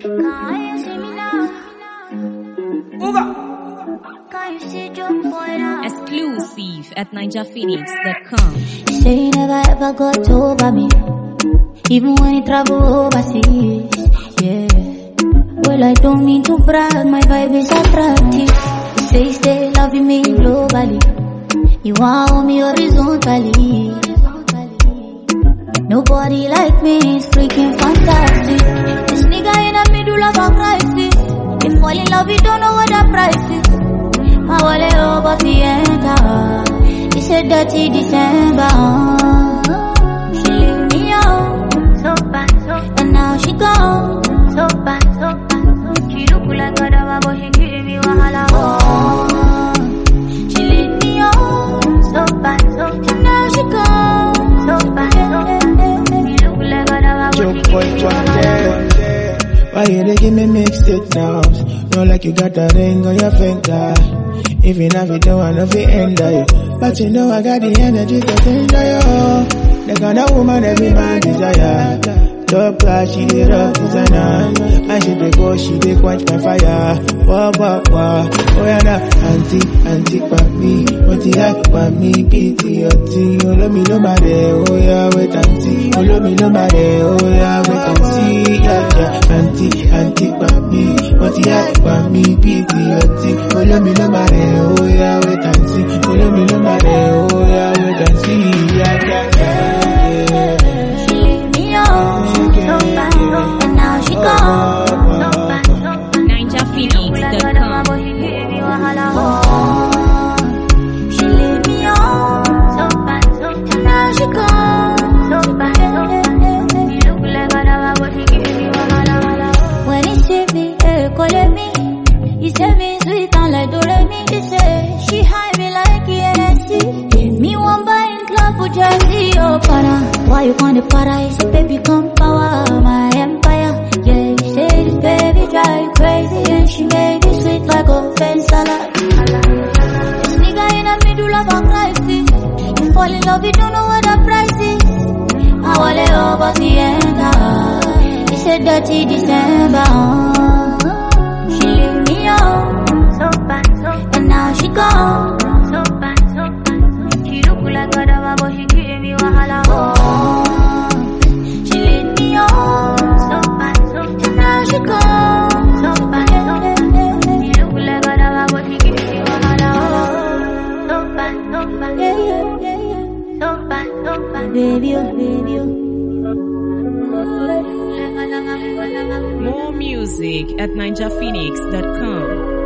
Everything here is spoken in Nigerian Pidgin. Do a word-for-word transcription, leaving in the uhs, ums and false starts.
Exclusive at ninja phoenix dot com. You say you never ever got over me, even when you travel overseas. Yeah. Well, I don't mean to brag, my vibe is attractive. You say you stay loving me globally, you want me horizontally. Nobody like me is freaking fantastic. This nigga in the middle of a crisis. If fall in love, you don't know what the price is. My wallet over the enter. It's a dirty December. She leave me out, so bad, so bad. And now she gone, so bad, so bad. She look like a dava, but she giving me wahala. Oh, she leave me out, so bad, so bad. And now she gone, so bad, so bad. She look like a dava, but she giving me wahala. Why you dey give me mixed signals? No, like you got a ring on your finger. If you have it, don't wanna fit ender you. But you know I got the energy to enjoy you. The kind of woman every man desire. Top class, she dey rock designer. And she dey go, she dey quench my fire. Wah, wah, wah. Oh yeah, nah. Auntie, auntie, pa me. What you like, pa me. Pity, your tea. Oh, love me, nobody. Oh yeah, wait and see. Oh, love me, nobody. Oh yeah, wait and see. Yeah, yeah. Auntie, auntie, pa me. What you like, pa me. Pity, your tea. Oh, love me, nobody. Oh yeah, wait and see. Oh, love me, nobody. Oh yeah, wait and see. Yeah, yeah, yeah. She leave me out. And now she gone, so bad, so bad. ninja phoenix dot com. She leave me on, so bad, so bad. And now she gone, so bad, so bad. She look like a dava, but she giving me wahala. When he see me, eh, calling me. He say me sweet and like Doremi. He say she high me like E N S C. Me one buy in club for Jersey, oh para. Why you gonna para? He say baby come power my empire. Yeah, you say this baby drive you crazy and she made it sweet like a fence salad. This nigga in the middle of a crisis. You fall in love, you don't know what the price is. I wallet over the enter. It's a dirty December. She leave me out, so bad, so bad. And now she gone, so bad, so bad. She look like a dava, but she giving me wahala. Oh, she leave me out, so bad, so bad. And now she gone, so bad, so bad. She look like a dava, but she giving me wahala. Oh, so bad, so bad. Yeah, yeah, yeah, yeah. So bad, so bad. Baby, oh, baby, oh. More music at ninja phoenix dot com.